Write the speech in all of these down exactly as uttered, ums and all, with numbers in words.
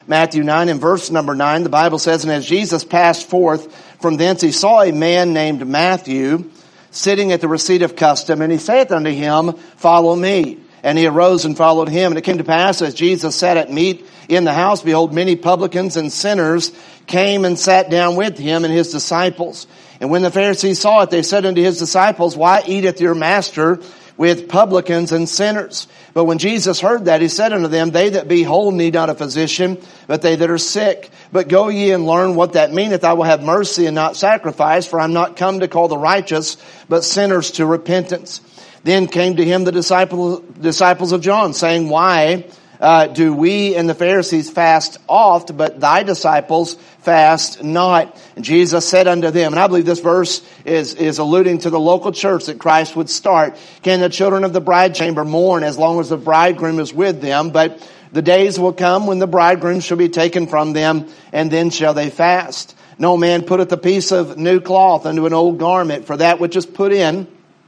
Matthew nine and verse number nine, the Bible says, "And as Jesus passed forth from thence, he saw a man named Matthew sitting at the receipt of custom, and he saith unto him, Follow me. And he arose and followed him. And it came to pass, as Jesus sat at meat in the house, behold, many publicans and sinners came and sat down with him and his disciples. And when the Pharisees saw it, they said unto his disciples, Why eateth your master with publicans and sinners? But when Jesus heard that, he said unto them, They that be whole need not a physician, but they that are sick. But go ye and learn what that meaneth. I will have mercy and not sacrifice, for I am not come to call the righteous, but sinners to repentance. Then came to him the disciples, disciples of John, saying, Why uh, do we and the Pharisees fast oft, but thy disciples fast not? And Jesus said unto them, and I believe this verse is, is alluding to the local church that Christ would start. Can the children of the bride chamber mourn as long as the bridegroom is with them? But the days will come when the bridegroom shall be taken from them, and then shall they fast. No man putteth a piece of new cloth unto an old garment, for that which is put in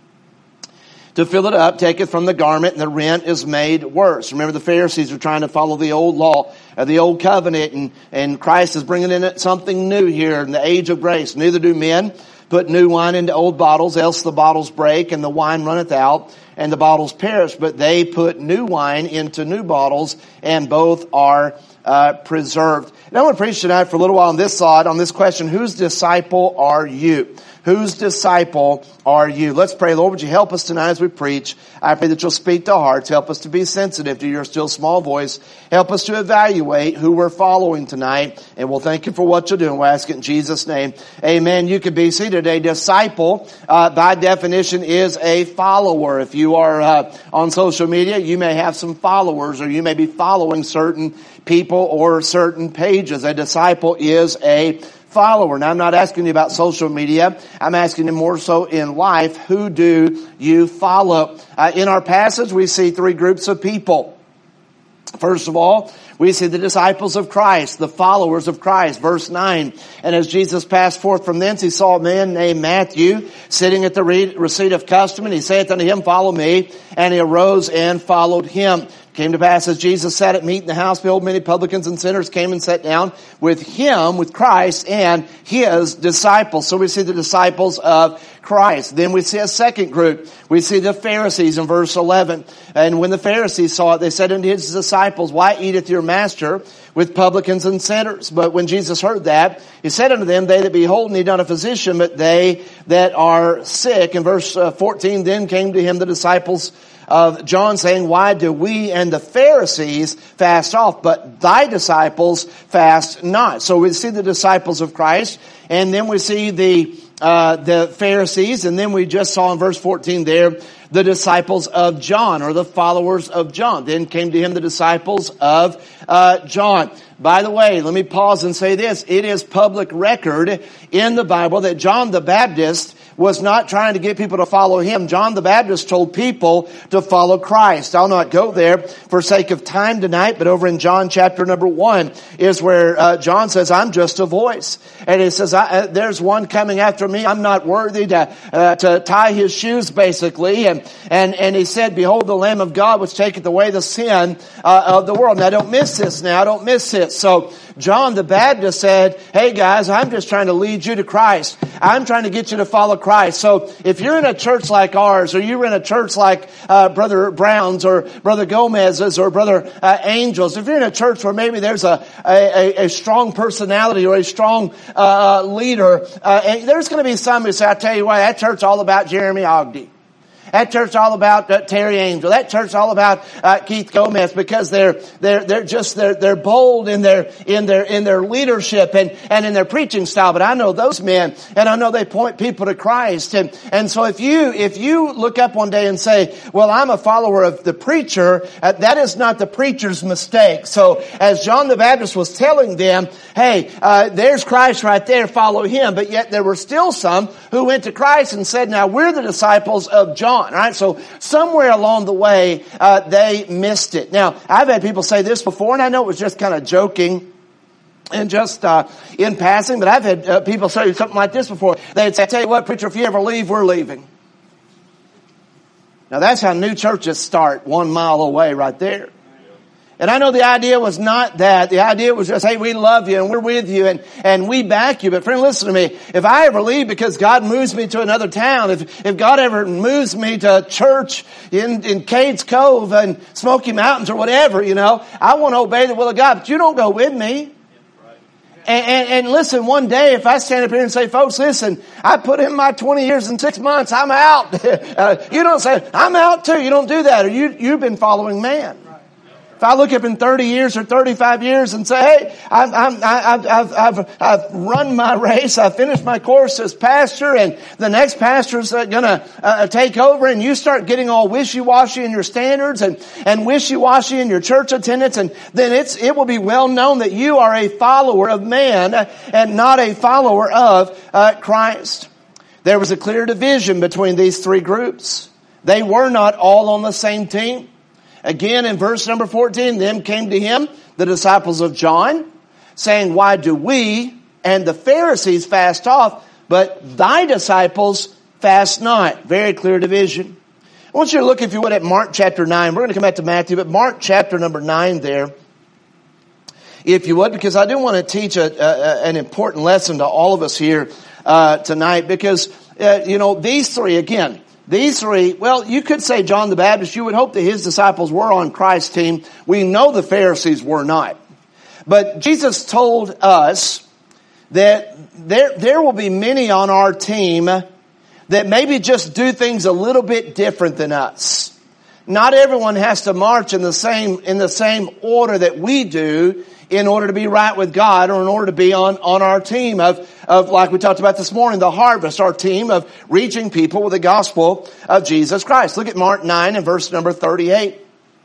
to fill it up taketh from the garment, and the rent is made worse. Remember, the Pharisees are trying to follow the old law, uh, the old covenant, and, and Christ is bringing in it something new here in the age of grace. Neither do men put new wine into old bottles, else the bottles break, and the wine runneth out, and the bottles perish. But they put new wine into new bottles, and both are uh, preserved. And I want to preach tonight for a little while on this thought, on this question, whose disciple are you? Whose disciple are you? Let's pray. Lord, would you help us tonight as we preach? I pray that you'll speak to hearts. Help us to be sensitive to your still small voice. Help us to evaluate who we're following tonight. And we'll thank you for what you're doing. We'll ask it in Jesus' name. Amen. You can be seated. A disciple, uh, by definition, is a follower. If you are uh, on social media, you may have some followers, or you may be following certain people or certain pages. A disciple is a follower. Now, I'm not asking you about social media. I'm asking you more so in life. Who do you follow? Uh, in our passage, we see three groups of people. First of all, we see the disciples of Christ, the followers of Christ. Verse nine, and as Jesus passed forth from thence, he saw a man named Matthew sitting at the receipt of custom, and he saith unto him, Follow me. And he arose and followed him. Came to pass, as Jesus sat at meat in the house, behold, many publicans and sinners came and sat down with him, with Christ, and his disciples. So we see the disciples of Christ. Then we see a second group. We see the Pharisees in verse eleven. And when the Pharisees saw it, they said unto his disciples, Why eateth your master with publicans and sinners? But when Jesus heard that, he said unto them, They that be whole need not a physician, but they that are sick. In verse fourteen, then came to him the disciples of John, saying, Why do we and the Pharisees fast oft, but thy disciples fast not? So we see the disciples of Christ, and then we see the uh the Pharisees, and then we just saw in verse fourteen there the disciples of John, or the followers of John. Then came to him the disciples of uh John. By the way, let me pause and say this. It is public record in the Bible that John the Baptist was not trying to get people to follow him. John the Baptist told people to follow Christ. I'll not go there for sake of time tonight, but over in John chapter number one is where uh, John says, I'm just a voice. And he says, I, uh, there's one coming after me. I'm not worthy to uh, to tie his shoes, basically. And, and, and he said, Behold the Lamb of God which taketh away the sin uh, of the world. Now don't miss this now. Don't miss this. So John the Baptist said, hey guys, I'm just trying to lead you to Christ. I'm trying to get you to follow Christ. So if you're in a church like ours, or you're in a church like uh, Brother Brown's or Brother Gomez's or Brother uh, Angel's, if you're in a church where maybe there's a a, a strong personality or a strong uh, leader, uh, and there's going to be some who say, I tell you what, that church's all about Jeremy Ogden. That church's all about uh, Terry Angel. That church's all about uh, Keith Gomez, because they're they're they're just they're they're bold in their in their in their leadership and and in their preaching style. But I know those men, and I know they point people to Christ. And and so if you if you look up one day and say, well, I'm a follower of the preacher, uh, that is not the preacher's mistake. So as John the Baptist was telling them, hey, uh, there's Christ right there, follow him. But yet there were still some who went to Christ and said, now we're the disciples of John. All right, so somewhere along the way, uh, they missed it. Now, I've had people say this before, and I know it was just kind of joking and just uh, in passing, but I've had uh, people say something like this before. They'd say, I tell you what, preacher, if you ever leave, we're leaving. Now, that's how new churches start, one mile away right there. And I know the idea was not that. The idea was just, hey, we love you and we're with you and, and we back you. But friend, listen to me. If I ever leave because God moves me to another town, if, if God ever moves me to a church in, in Cades Cove and Smoky Mountains or whatever, you know, I want to obey the will of God, but you don't go with me. And, and, and listen, one day if I stand up here and say, folks, listen, I put in my twenty years and six months, I'm out. uh, you don't say, I'm out too. You don't do that. Or you, you've been following man. If I look up in thirty years or thirty-five years and say, hey, I've, I'm, I've, I've, I've, I've run my race, I've finished my course as pastor, and the next pastor's going to uh, take over, and you start getting all wishy-washy in your standards and, and wishy-washy in your church attendance, and then it's, it will be well known that you are a follower of man and not a follower of uh, Christ. There was a clear division between these three groups. They were not all on the same team. Again, in verse number fourteen, them came to him, the disciples of John, saying, why do we and the Pharisees fast off, but thy disciples fast not? Very clear division. I want you to look, if you would, at Mark chapter nine. We're going to come back to Matthew, but Mark chapter number nine there, if you would, because I do want to teach a, a, an important lesson to all of us here uh, tonight, because, uh, you know, these three, again, These three, well, you could say John the Baptist. You would hope that his disciples were on Christ's team. We know the Pharisees were not. But Jesus told us that there, there will be many on our team that maybe just do things a little bit different than us. Not everyone has to march in the same, in the same order that we do in order to be right with God, or in order to be on, on our team of, of, like we talked about this morning, the harvest, our team of reaching people with the gospel of Jesus Christ. Look at Mark nine and verse number thirty-eight.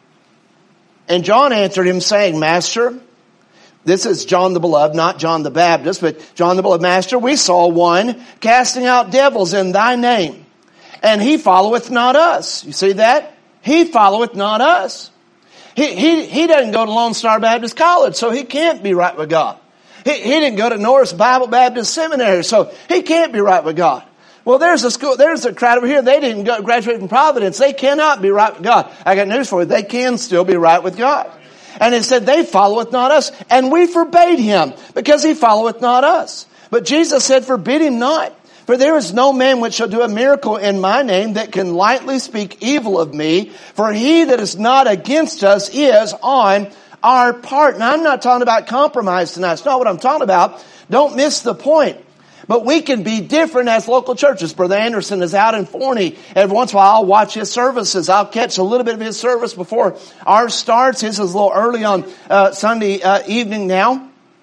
And John answered him saying, Master, this is John the Beloved, not John the Baptist, but John the Beloved, Master, we saw one casting out devils in thy name, and he followeth not us. You see that? He followeth not us. He, he, he doesn't go to Lone Star Baptist College, so he can't be right with God. He, he didn't go to Norris Bible Baptist Seminary, so he can't be right with God. Well, there's a school, there's a crowd over here. They didn't go, graduate from Providence. They cannot be right with God. I got news for you. They can still be right with God. And it said, they followeth not us. And we forbade him because he followeth not us. But Jesus said, forbid him not. For there is no man which shall do a miracle in my name that can lightly speak evil of me. For he that is not against us is on our part. Now, I'm not talking about compromise tonight. It's not what I'm talking about. Don't miss the point. But we can be different as local churches. Brother Anderson is out in Forney. Every once in a while, I'll watch his services. I'll catch a little bit of his service before ours starts. His is a little early on uh, Sunday uh, evening now.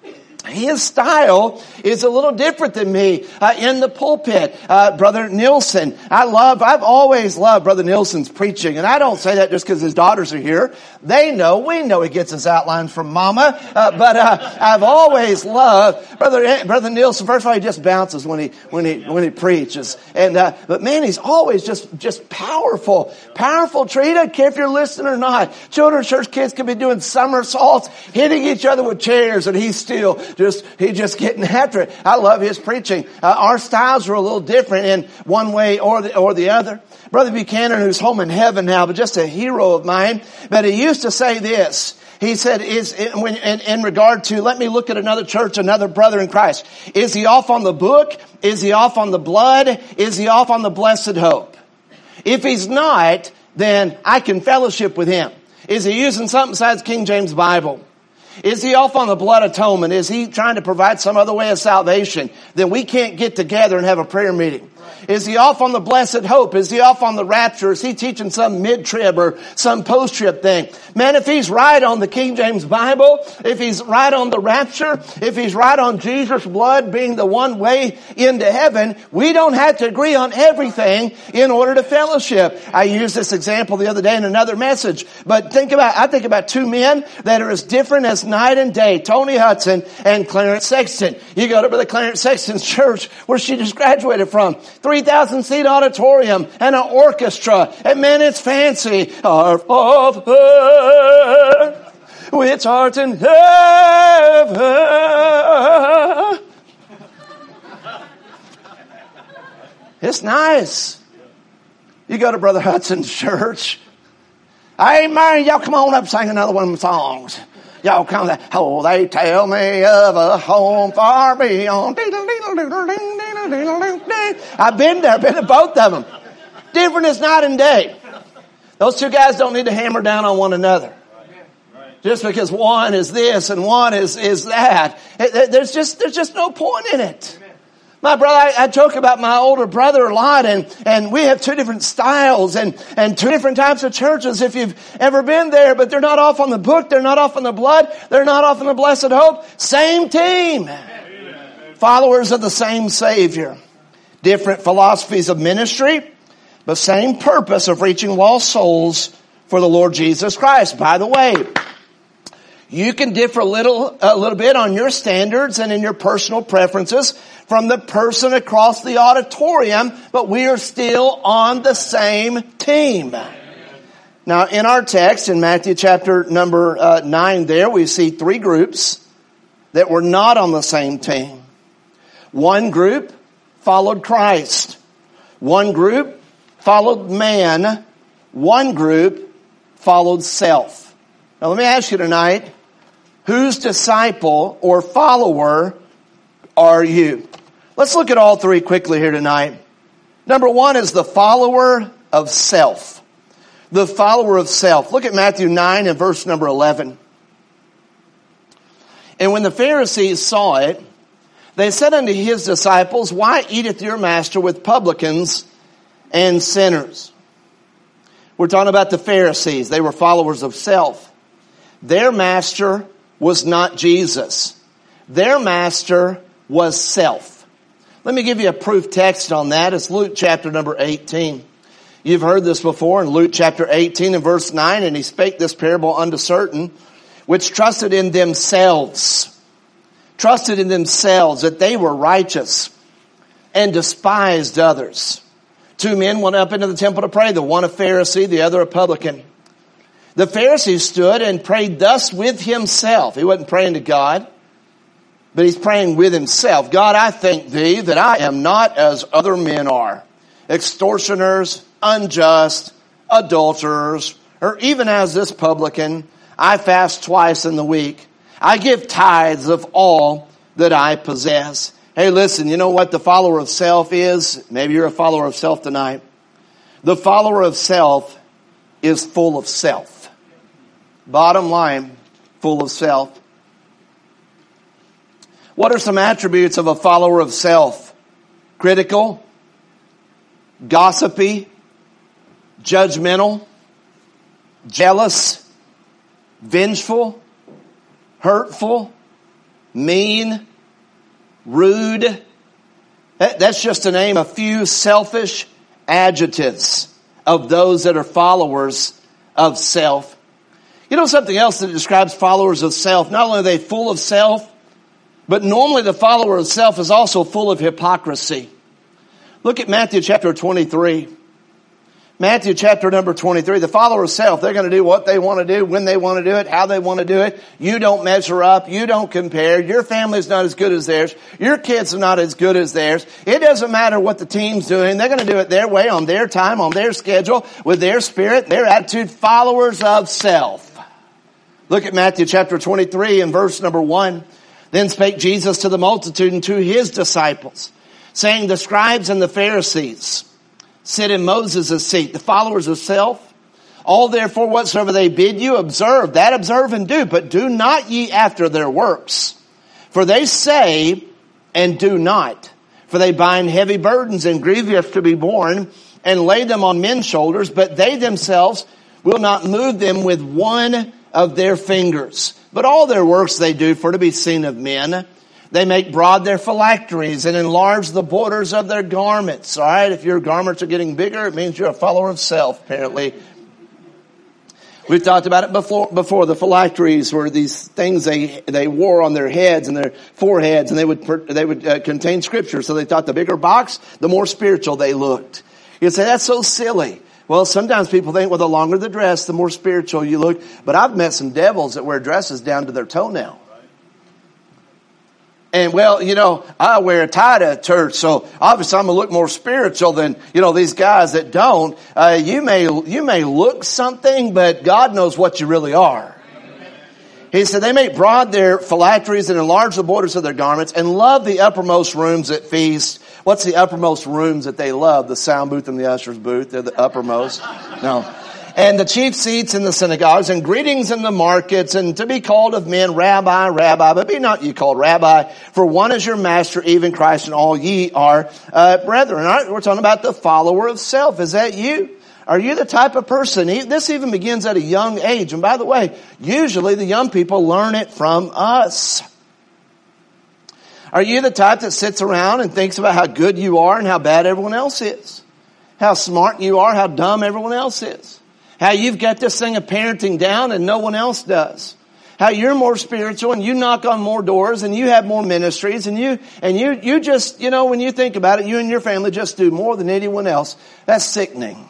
His style is a little different than me uh, in the pulpit. Uh, Brother Nielsen, I love, I've always loved Brother Nielsen's preaching. And I don't say that just because his daughters are here. They know, we know he gets his outlines from Mama. Uh, but uh, I've always loved Brother Brother Nielsen. First of all, he just bounces when he when he when he preaches. And uh, but man, he's always just just powerful, powerful treat. I don't care if you're listening or not. Children's church kids can be doing somersaults, hitting each other with chairs, and he's still. Just, he just getting after it. I love his preaching. Uh, our styles are a little different in one way or the, or the other. Brother Buchanan, who's home in heaven now, but just a hero of mine, but he used to say this. He said, is, in, in, in regard to, let me look at another church, another brother in Christ. Is he off on the book? Is he off on the blood? Is he off on the blessed hope? If he's not, then I can fellowship with him. Is he using something besides King James Bible? Is he off on the blood atonement? Is he trying to provide some other way of salvation? Then we can't get together and have a prayer meeting. Is he off on the blessed hope? Is he off on the rapture? Is he teaching some mid-trib or some post-trib thing? Man, if he's right on the King James Bible, if he's right on the rapture, if he's right on Jesus' blood being the one way into heaven, we don't have to agree on everything in order to fellowship. I used this example the other day in another message, but think about, I think about two men that are as different as night and day, Tony Hudson and Clarence Sexton. You go to Brother Clarence Sexton's church where she just graduated from. three thousand seat auditorium and an orchestra. And man, it's fancy. Our Father, which art in heaven. It's nice. You go to Brother Hudson's church. Amen. Y'all come on up, sing another one of them songs. Y'all come there. Oh, they tell me of a home far beyond. I've been there. I've been to both of them. Different as night and day. Those two guys don't need to hammer down on one another. Just because one is this and one is, is that. There's just, there's just no point in it. My brother, I, I joke about my older brother a lot, and, and we have two different styles and, and two different types of churches if you've ever been there, but they're not off on the book, they're not off on the blood, they're not off on the blessed hope. Same team. Amen. Followers of the same Savior. Different philosophies of ministry, but same purpose of reaching lost souls for the Lord Jesus Christ. By the way, you can differ a little, a little bit on your standards and in your personal preferences from the person across the auditorium, but we are still on the same team. Now, in our text, in Matthew chapter number uh, nine there, we see three groups that were not on the same team. One group followed Christ. One group followed man. One group followed self. Now, let me ask you tonight, whose disciple or follower are you? Let's look at all three quickly here tonight. Number one is the follower of self. The follower of self. Look at Matthew nine and verse number eleven. And when the Pharisees saw it, they said unto his disciples, why eateth your master with publicans and sinners? We're talking about the Pharisees. They were followers of self. Their master was not Jesus. Their master was self. Let me give you a proof text on that. It's Luke chapter number eighteen. You've heard this before in Luke chapter eighteen and verse nine. And he spake this parable unto certain which trusted in themselves. Trusted in themselves that they were righteous and despised others. Two men went up into the temple to pray. The one a Pharisee, the other a publican. The Pharisee stood and prayed thus with himself. He wasn't praying to God, but he's praying with himself. God, I thank thee that I am not as other men are. Extortioners, unjust, adulterers, or even as this publican. I fast twice in the week. I give tithes of all that I possess. Hey, listen, you know what the follower of self is? Maybe you're a follower of self tonight. The follower of self is full of self. Bottom line, full of self. What are some attributes of a follower of self? Critical, gossipy, judgmental, jealous, vengeful, hurtful, mean, rude. That's just to name a few selfish adjectives of those that are followers of self. You know something else that describes followers of self? Not only are they full of self, but normally the follower of self is also full of hypocrisy. Look at Matthew chapter twenty-three. Matthew chapter number twenty-three. The follower of self, they're going to do what they want to do, when they want to do it, how they want to do it. You don't measure up. You don't compare. Your family's not as good as theirs. Your kids are not as good as theirs. It doesn't matter what the team's doing. They're going to do it their way, on their time, on their schedule, with their spirit, their attitude. Followers of self. Look at Matthew chapter twenty-three and verse number one. Then spake Jesus to the multitude and to his disciples, saying, the scribes and the Pharisees sit in Moses' seat, the followers of self. All therefore whatsoever they bid you, observe, that observe and do, but do not ye after their works. For they say and do not. For they bind heavy burdens and grievous to be borne, and lay them on men's shoulders, but they themselves will not move them with one of their fingers. But all their works they do for to be seen of men. They make broad their phylacteries and enlarge the borders of their garments. All right, if your garments are getting bigger, it means you're a follower of self, apparently. We've talked about it before. Before the phylacteries were these things they they wore on their heads and their foreheads, and they would they would uh, contain scripture. So they thought the bigger box, the more spiritual they looked. You'd say that's so silly. Well, sometimes people think, well, the longer the dress, the more spiritual you look. But I've met some devils that wear dresses down to their toenail. And well, you know, I wear a tie to church, so obviously I'm gonna look more spiritual than, you know, these guys that don't. Uh, you may, you may look something, but God knows what you really are. He said, they make broad their phylacteries and enlarge the borders of their garments and love the uppermost rooms at feast. What's the uppermost rooms that they love? The sound booth and the usher's booth. They're the uppermost. No. And the chief seats in the synagogues and greetings in the markets and to be called of men, Rabbi, Rabbi, but be not ye called Rabbi, for one is your master, even Christ, and all ye are uh, brethren. All right, we're talking about the follower of self. Is that you? Are you the type of person? This even begins at a young age. And by the way, usually the young people learn it from us. Are you the type that sits around and thinks about how good you are and how bad everyone else is? How smart you are, how dumb everyone else is? How you've got this thing of parenting down and no one else does? How you're more spiritual and you knock on more doors and you have more ministries and you, and you, you just, you know, when you think about it, you and your family just do more than anyone else. That's sickening.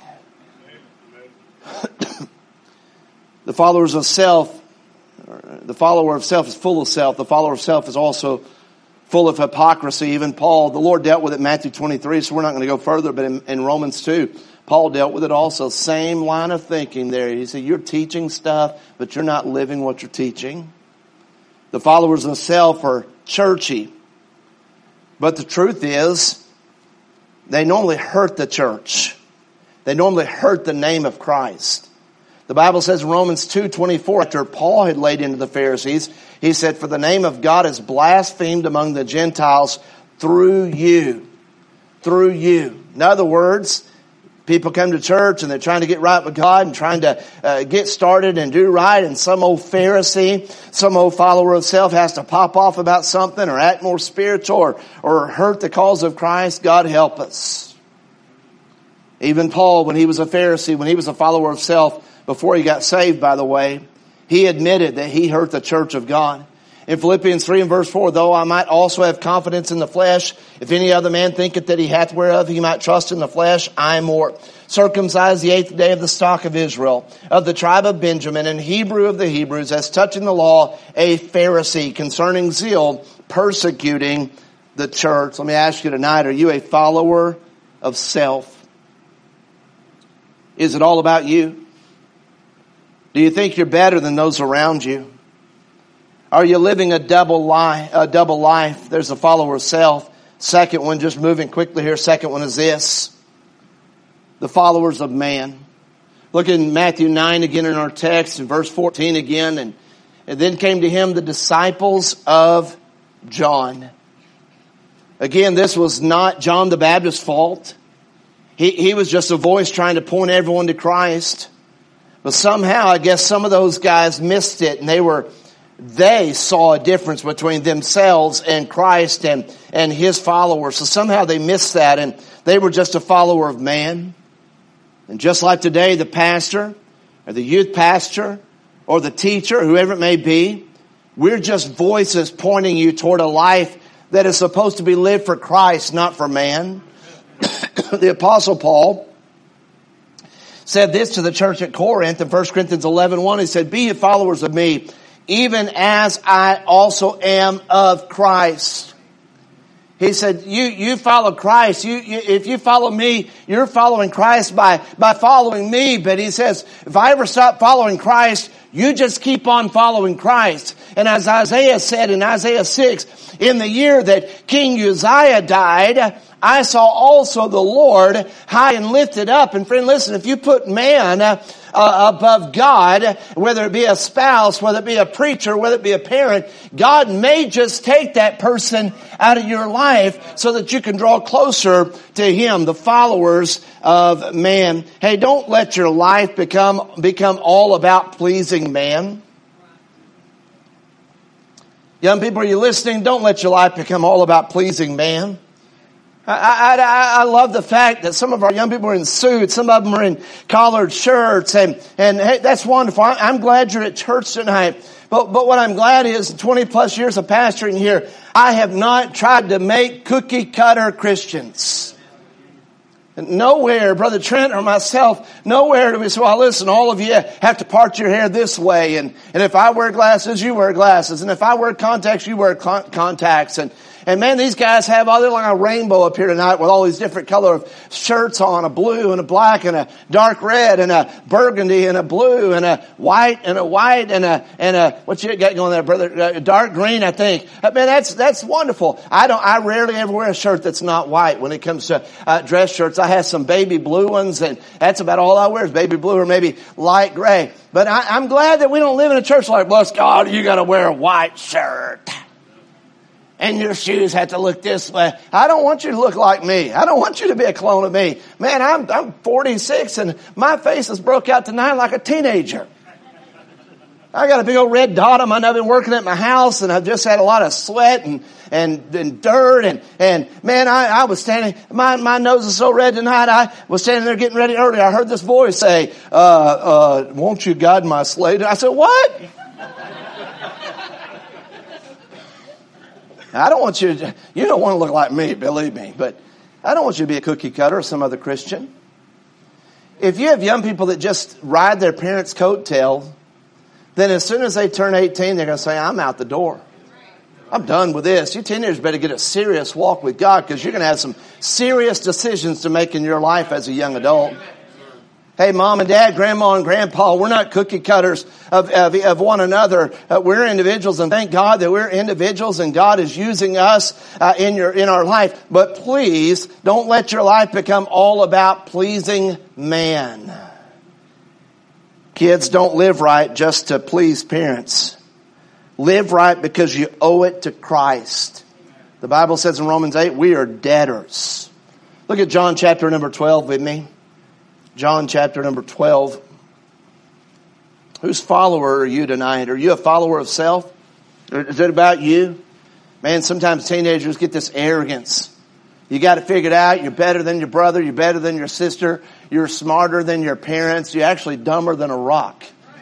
The followers of self, the follower of self is full of self. The follower of self is also full of hypocrisy. Even Paul, the Lord dealt with it in Matthew twenty-three, so we're not going to go further, but in, in Romans two, Paul dealt with it also. Same line of thinking there. He said, you're teaching stuff, but you're not living what you're teaching. The followers of self are churchy. But the truth is, they normally hurt the church. They normally hurt the name of Christ. The Bible says in Romans two twenty-four, after Paul had laid into the Pharisees, he said, for the name of God is blasphemed among the Gentiles through you. Through you. In other words, people come to church and they're trying to get right with God and trying to uh, get started and do right. And some old Pharisee, some old follower of self has to pop off about something or act more spiritual or, or hurt the cause of Christ. God help us. Even Paul, when he was a Pharisee, when he was a follower of self, before he got saved, by the way, he admitted that he hurt the church of God. In Philippians three and verse four, though I might also have confidence in the flesh, if any other man thinketh that he hath whereof he might trust in the flesh, I more. Circumcised the eighth day of the stock of Israel, of the tribe of Benjamin, and Hebrew of the Hebrews, as touching the law, a Pharisee, concerning zeal, persecuting the church. Let me ask you tonight, are you a follower of self? Is it all about you? Do you think you're better than those around you? Are you living a double life? A double life? There's a follower of self. Second one, just moving quickly here. Second one is this: the followers of man. Look in Matthew nine again in our text, in verse fourteen again, and, and then came to him the disciples of John. Again, this was not John the Baptist's fault. He, he was just a voice trying to point everyone to Christ. But somehow, I guess some of those guys missed it, and they were, they saw a difference between themselves and Christ and, and his followers. So somehow they missed that, and they were just a follower of man. And just like today, the pastor, or the youth pastor, or the teacher, whoever it may be, we're just voices pointing you toward a life that is supposed to be lived for Christ, not for man. The Apostle Paul said this to the church at Corinth in First Corinthians eleven one. He said, be ye followers of me, even as I also am of Christ. He said, you, you follow Christ. You, you, if you follow me, you're following Christ by, by following me. But he says, if I ever stop following Christ, you just keep on following Christ. And as Isaiah said in Isaiah six, in the year that King Uzziah died, I saw also the Lord high and lifted up. And friend, listen, if you put man uh, uh, above God, whether it be a spouse, whether it be a preacher, whether it be a parent, God may just take that person out of your life so that you can draw closer to him, the followers of man. Hey, don't let your life become, become all about pleasing man. Young people, are you listening? Don't let your life become all about pleasing man. I, I, I love the fact that some of our young people are in suits, some of them are in collared shirts, and, and hey, that's wonderful. I'm glad you're at church tonight. But, but what I'm glad is, twenty plus years of pastoring here, I have not tried to make cookie cutter Christians. Nowhere, Brother Trent or myself, nowhere do we say, well, listen, all of you have to part your hair this way. And, and if I wear glasses, you wear glasses. And if I wear contacts, you wear con- contacts. And, and man, these guys have other like a rainbow up here tonight with all these different color of shirts on, a blue and a black and a dark red and a burgundy and a blue and a white and a white and a, and a, what you got going there, brother? Uh, dark green, I think. Uh, man, that's, that's wonderful. I don't, I rarely ever wear a shirt that's not white when it comes to uh, dress shirts. I have some baby blue ones, and that's about all I wear is baby blue or maybe light gray. But I, I'm glad that we don't live in a church like, bless God, you got to wear a white shirt. And your shoes have to look this way. I don't want you to look like me. I don't want you to be a clone of me. Man, I'm, I'm forty-six and my face is broke out tonight like a teenager. I got a big old red dot on my nose. I've been working at my house and I've just had a lot of sweat and, and, and dirt and, and man, I, I was standing, my, my nose is so red tonight. I was standing there getting ready earlier. I heard this voice say, uh, uh, won't you guide my slave? I said, what? I don't want you to, you don't want to look like me, believe me, but I don't want you to be a cookie cutter or some other Christian. If you have young people that just ride their parents' coattail, then as soon as they turn eighteen, they're going to say, I'm out the door. I'm done with this. You teenagers better get a serious walk with God because you're going to have some serious decisions to make in your life as a young adult. Hey, mom and dad, grandma and grandpa, we're not cookie cutters of, of, of one another. Uh, we're individuals, and thank God that we're individuals and God is using us uh, in your in our life. But please don't let your life become all about pleasing man. Kids, don't live right just to please parents. Live right because you owe it to Christ. The Bible says in Romans eight, we are debtors. Look at John chapter number twelve with me. John chapter number twelve. Whose follower are you tonight? Are you a follower of self? Is it about you? Man, sometimes teenagers get this arrogance. You got it figured out. You're better than your brother. You're better than your sister. You're smarter than your parents. You're actually dumber than a rock.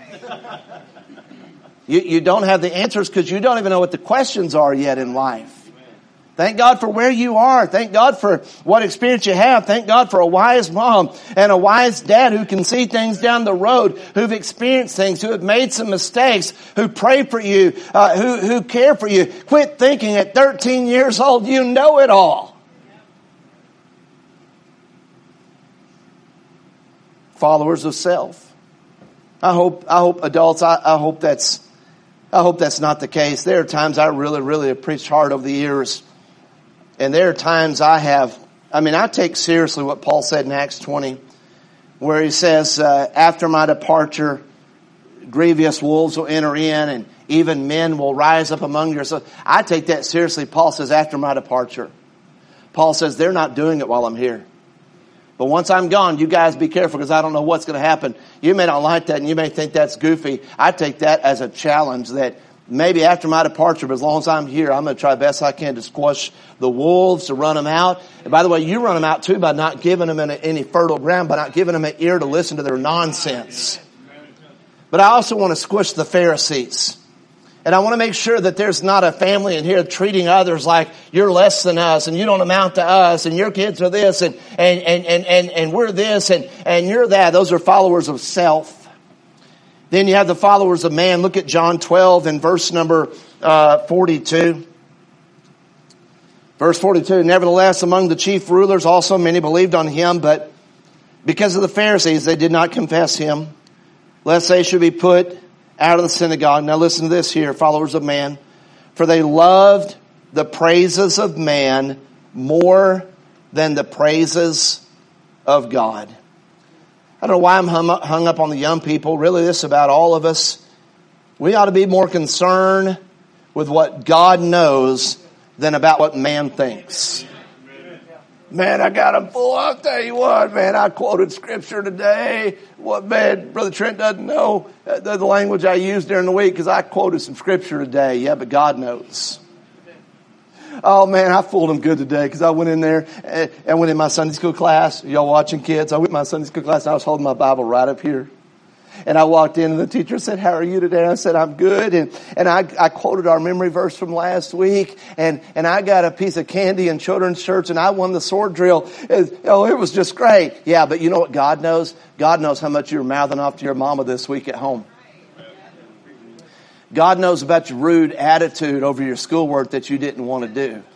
You, you don't have the answers because you don't even know what the questions are yet in life. Thank God for where you are. Thank God for what experience you have. Thank God for a wise mom and a wise dad who can see things down the road, who've experienced things, who have made some mistakes, who pray for you, uh, who, who care for you. Quit thinking at thirteen years old you know it all. Followers of self. I hope, I hope adults, I, I hope that's, I hope that's not the case. There are times I really, really have preached hard over the years. And there are times I have, I mean, I take seriously what Paul said in Acts twenty, where he says, uh, after my departure, grievous wolves will enter in and even men will rise up among yourselves. I take that seriously. Paul says, after my departure. Paul says, they're not doing it while I'm here. But once I'm gone, you guys be careful because I don't know what's going to happen. You may not like that and you may think that's goofy. I take that as a challenge that maybe after my departure, but as long as I'm here, I'm going to try the best I can to squash the wolves, to run them out. And by the way, you run them out too by not giving them any, any fertile ground, by not giving them an ear to listen to their nonsense. But I also want to squish the Pharisees. And I want to make sure that there's not a family in here treating others like you're less than us and you don't amount to us and your kids are this and, and, and, and, and, and we're this and, and you're that. Those are followers of self. Then you have the followers of man. Look at John twelve and verse number uh, forty-two. Verse forty-two, nevertheless, among the chief rulers also many believed on him, but because of the Pharisees, they did not confess him, lest they should be put out of the synagogue. Now listen to this here, followers of man. For they loved the praises of man more than the praises of God. I don't know why I'm hung up on the young people. Really, this is about all of us. We ought to be more concerned with what God knows than about what man thinks. Man, I got them full. I'll tell you what, man, I quoted scripture today. What, man, Brother Trent doesn't know the language I used during the week because I quoted some scripture today. Yeah, but God knows. Oh, man, I fooled them good today because I went in there and went in my Sunday school class. Y'all watching, kids? I went in my Sunday school class and I was holding my Bible right up here. And I walked in and the teacher said, how are you today? And I said, I'm good. And, and I, I quoted our memory verse from last week. And, and I got a piece of candy in children's church and I won the sword drill. It, oh, it was just great. Yeah, but you know what God knows? God knows how much you were mouthing off to your mama this week at home. God knows about your rude attitude over your schoolwork that you didn't want to do.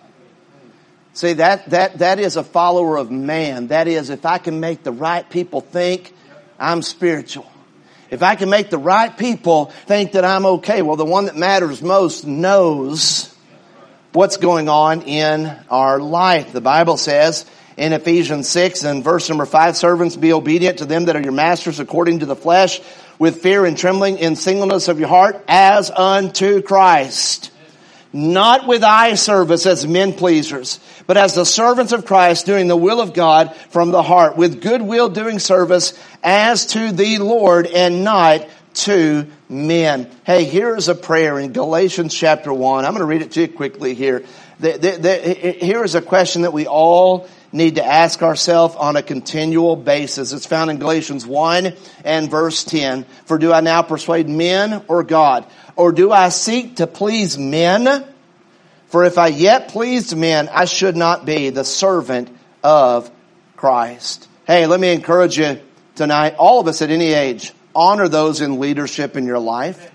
See, that, that, that is a follower of man. That is, if I can make the right people think I'm spiritual. If I can make the right people think that I'm okay. Well, the one that matters most knows what's going on in our life. The Bible says in Ephesians six and verse number five, servants, be obedient to them that are your masters according to the flesh, with fear and trembling in singleness of your heart, as unto Christ. Not with eye service as men pleasers, but as the servants of Christ, doing the will of God from the heart, with good will doing service as to the Lord and not to men. Hey, here is a prayer in Galatians chapter one. I'm going to read it to you quickly here. The, the, the, here is a question that we all need to ask ourselves on a continual basis. It's found in Galatians one and verse ten. For do I now persuade men or God? Or do I seek to please men? For if I yet pleased men, I should not be the servant of Christ. Hey, let me encourage you tonight, all of us at any age, honor those in leadership in your life.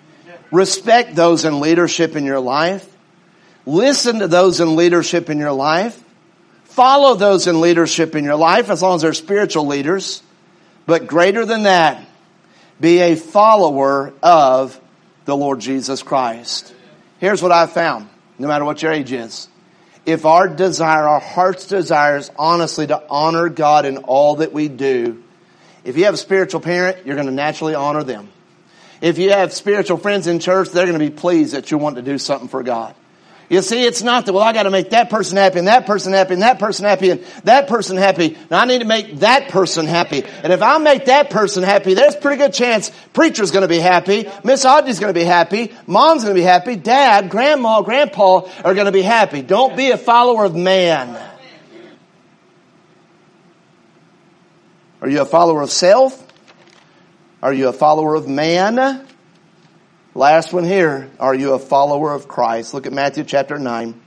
Respect those in leadership in your life. Listen to those in leadership in your life. Follow those in leadership in your life as long as they're spiritual leaders. But greater than that, be a follower of the Lord Jesus Christ. Here's what I've found, no matter what your age is. If our desire, our heart's desire is honestly to honor God in all that we do, if you have a spiritual parent, you're going to naturally honor them. If you have spiritual friends in church, they're going to be pleased that you want to do something for God. You see, it's not that, well, I got to make that person happy and that person happy and that person happy and that person happy. Now I need to make that person happy. And if I make that person happy, there's a pretty good chance preacher's going to be happy. Miss Audrey's going to be happy. Mom's going to be happy. Dad, grandma, grandpa are going to be happy. Don't be a follower of man. Are you a follower of self? Are you a follower of man? Last one here. Are you a follower of Christ? Look at Matthew chapter nine.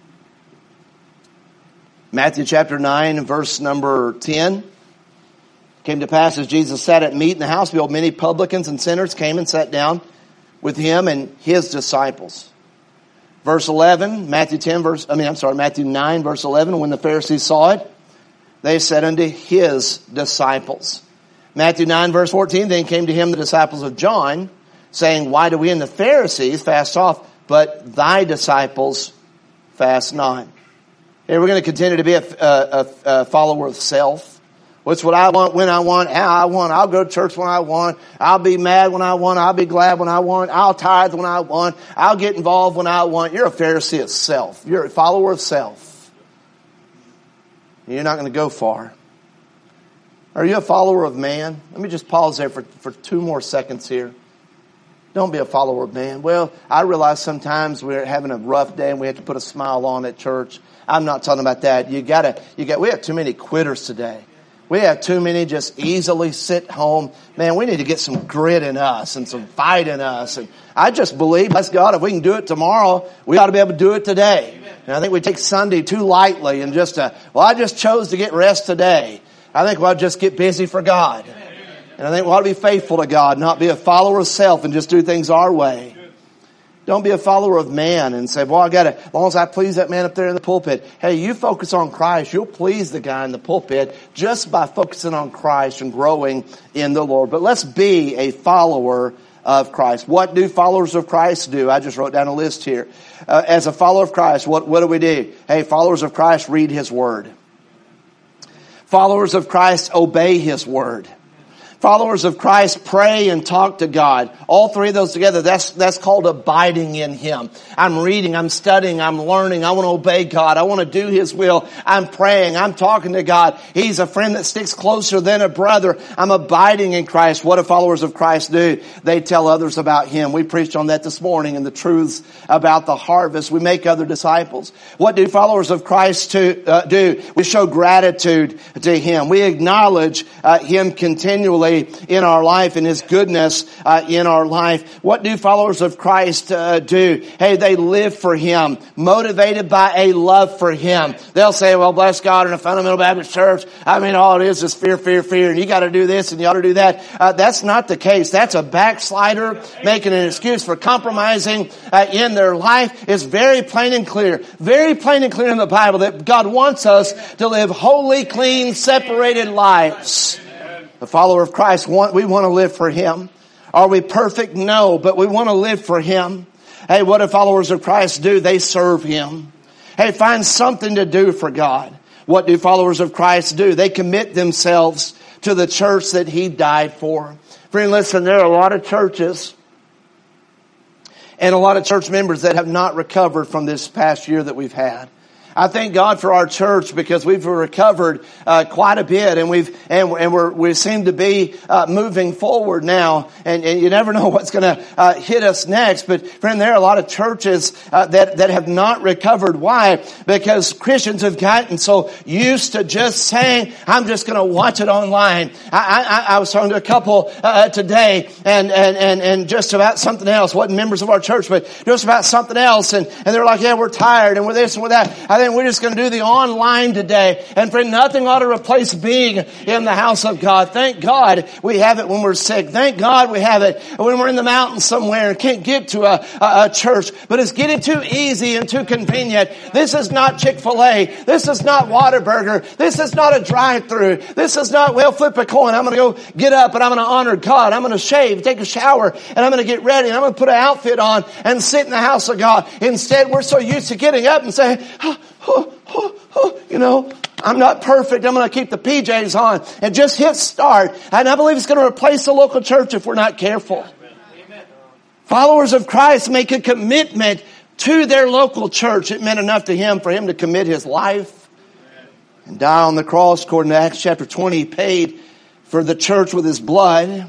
Matthew chapter nine, verse number ten. Came to pass as Jesus sat at meat in the house, behold, many publicans and sinners came and sat down with him and his disciples. Verse eleven, Matthew ten, verse, I mean, I'm sorry, Matthew nine, verse eleven. When the Pharisees saw it, they said unto his disciples. Matthew nine, verse fourteen, then came to him the disciples of John, saying, why do we and the Pharisees fast off, but thy disciples fast not? Hey, we're going to continue to be a, a, a follower of self. What's what I want, when I want, how I want. I'll go to church when I want. I'll be mad when I want. I'll be glad when I want. I'll tithe when I want. I'll get involved when I want. You're a Pharisee of self. You're a follower of self. You're not going to go far. Are you a follower of man? Let me just pause there for, for two more seconds here. Don't be a follower of man. Well, I realize sometimes we're having a rough day and we have to put a smile on at church. I'm not talking about that. You gotta, you got, we have too many quitters today. We have too many just easily sit home. Man, we need to get some grit in us and some fight in us. And I just believe, bless God, if we can do it tomorrow, we ought to be able to do it today. And I think we take Sunday too lightly and just, uh, well, I just chose to get rest today. I think we'll just get busy for God. And I think we ought to be faithful to God, not be a follower of self and just do things our way. Don't be a follower of man and say, well, I gotta, as long as I please that man up there in the pulpit. Hey, you focus on Christ. You'll please the guy in the pulpit just by focusing on Christ and growing in the Lord. But let's be a follower of Christ. What do followers of Christ do? I just wrote down a list here. Uh, as a follower of Christ, what, what do we do? Hey, followers of Christ read His Word. Followers of Christ obey His Word. Followers of Christ pray and talk to God. All three of those together, that's, that's called abiding in Him. I'm reading, I'm studying, I'm learning. I want to obey God. I want to do His will. I'm praying, I'm talking to God. He's a friend that sticks closer than a brother. I'm abiding in Christ. What do followers of Christ do? They tell others about Him. We preached on that this morning and the truths about the harvest. We make other disciples. What do followers of Christ to, uh, do? We show gratitude to Him. We acknowledge uh, Him continually. mercy in our life and His goodness uh, in our life. What do followers of Christ uh, do? Hey, they live for Him, motivated by a love for Him. They'll say, well, bless God, in a fundamental Baptist church, I mean, all it is is fear, fear, fear, and you got to do this and you ought to do that. Uh, that's not the case. That's a backslider making an excuse for compromising uh, in their life. It's very plain and clear, very plain and clear in the Bible that God wants us to live holy, clean, separated lives. The follower of Christ, want, we want to live for Him. Are we perfect? No, but we want to live for Him. Hey, what do followers of Christ do? They serve Him. Hey, find something to do for God. What do followers of Christ do? They commit themselves to the church that He died for. Friend, listen, there are a lot of churches and a lot of church members that have not recovered from this past year that we've had. I thank God for our church because we've recovered uh, quite a bit, and we've and, and we're, we seem to be uh, moving forward now. And, and you never know what's going to uh, hit us next. But friend, there are a lot of churches uh, that that have not recovered. Why? Because Christians have gotten so used to just saying, "I'm just going to watch it online." I, I, I was talking to a couple uh, today, and and and and just about something else. Wasn't members of our church, but just about something else. And and they're like, "Yeah, we're tired, and we're this and we're that." I think we're just going to do the online today. And friend, nothing ought to replace being in the house of God. Thank God we have it when we're sick. Thank God we have it when we're in the mountains somewhere and can't get to a, a, a church. But it's getting too easy and too convenient. This is not Chick-fil-A. This is not Whataburger. This is not a drive-through. This is not, well, flip a coin. I'm going to go get up and I'm going to honor God. I'm going to shave, take a shower, and I'm going to get ready. And I'm going to put an outfit on and sit in the house of God. Instead, we're so used to getting up and saying, oh, oh, oh, oh, you know, I'm not perfect. I'm going to keep the P Js on and just hit start. And I believe it's going to replace the local church if we're not careful. Amen. Followers of Christ make a commitment to their local church. It meant enough to Him for Him to commit His life and die on the cross. According to Acts chapter twenty, He paid for the church with His blood.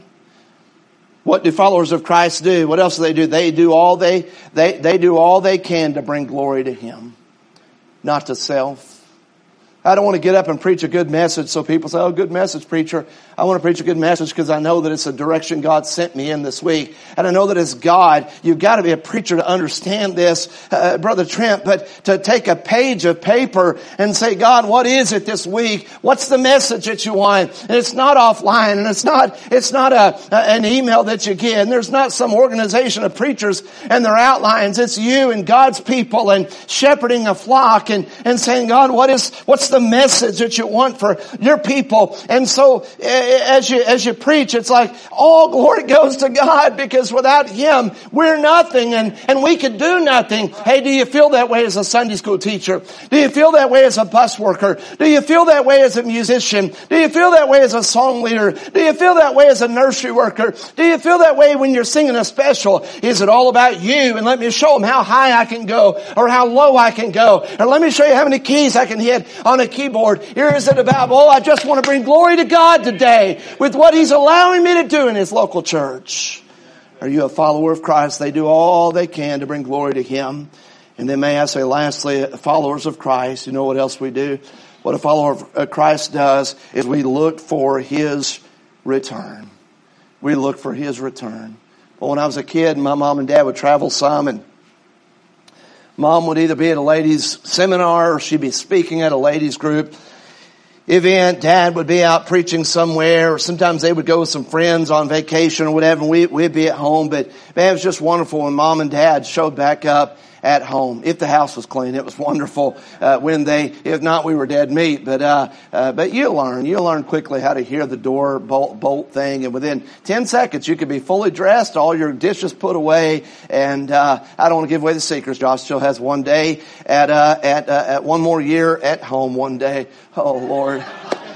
What do followers of Christ do? What else do they do? They do all they, they, they do all they can to bring glory to Him, not to self. I don't want to get up and preach a good message so people say, oh, good message, preacher. I want to preach a good message because I know that it's a direction God sent me in this week. And I know that as God, you've got to be a preacher to understand this, uh, Brother Trent, but to take a page of paper and say, God, what is it this week? What's the message that you want? And it's not offline, and it's not, it's not a, a an email that you get, and there's not some organization of preachers and their outlines. It's you and God's people and shepherding a flock and, and saying, God, what is, what's the the message that you want for your people? And so as you as you preach, it's like all glory goes to God, because without Him we're nothing, and and we could do nothing. Hey, do you feel that way as a Sunday school teacher? Do you feel that way as a bus worker? Do you feel that way as a musician? Do you feel that way as a song leader? Do you feel that way as a nursery worker? Do you feel that way when you're singing a special? Is it all about you? And let me show them how high I can go or how low I can go, or let me show you how many keys I can hit on a keyboard. Here is it about, oh, I just want to bring glory to God today with what He's allowing me to do in His local church. Are you a follower of Christ? They do all they can to bring glory to Him. And then may I say lastly, followers of Christ, you know what else we do? What a follower of Christ does is we look for His return. We look for His return. Well, when I was a kid, my mom and dad would travel some, and Mom would either be at a ladies' seminar or she'd be speaking at a ladies' group event. Dad would be out preaching somewhere, or sometimes they would go with some friends on vacation or whatever, and we, we'd be at home. But man, it was just wonderful when Mom and Dad showed back up at home. If the house was clean, it was wonderful. Uh, when they, if not, we were dead meat. But uh, uh but you learn, you learn quickly how to hear the door bolt, bolt thing, and within ten seconds you could be fully dressed, all your dishes put away. And uh I don't want to give away the secrets. Josh still has one day at uh at uh, at one more year at home. One day, oh Lord.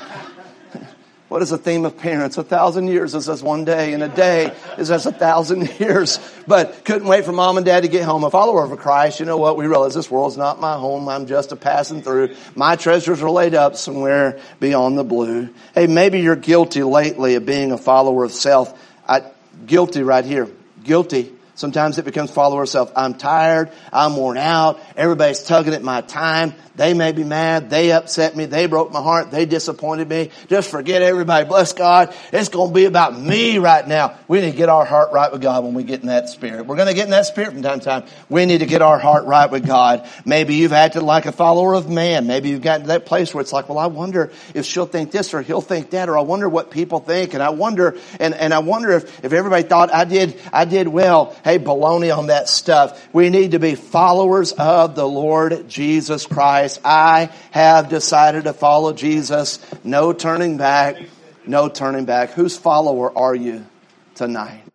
What is the theme of parents? A thousand years is as one day, and a day is as a thousand years. But couldn't wait for Mom and Dad to get home. A follower of Christ, you know what? We realize this world's not my home. I'm just a passing through. My treasures are laid up somewhere beyond the blue. Hey, maybe you're guilty lately of being a follower of self. I, guilty right here. Guilty. Sometimes it becomes follower self. I'm tired. I'm worn out. Everybody's tugging at my time. They may be mad. They upset me. They broke my heart. They disappointed me. Just forget everybody. Bless God. It's going to be about me right now. We need to get our heart right with God when we get in that spirit. We're going to get in that spirit from time to time. We need to get our heart right with God. Maybe you've acted like a follower of man. Maybe you've gotten to that place where it's like, well, I wonder if she'll think this or he'll think that, or I wonder what people think. And I wonder, and, and I wonder if, if everybody thought I did, I did well. Hey, baloney on that stuff. We need to be followers of the Lord Jesus Christ. I have decided to follow Jesus. No turning back. No turning back. Whose follower are you tonight?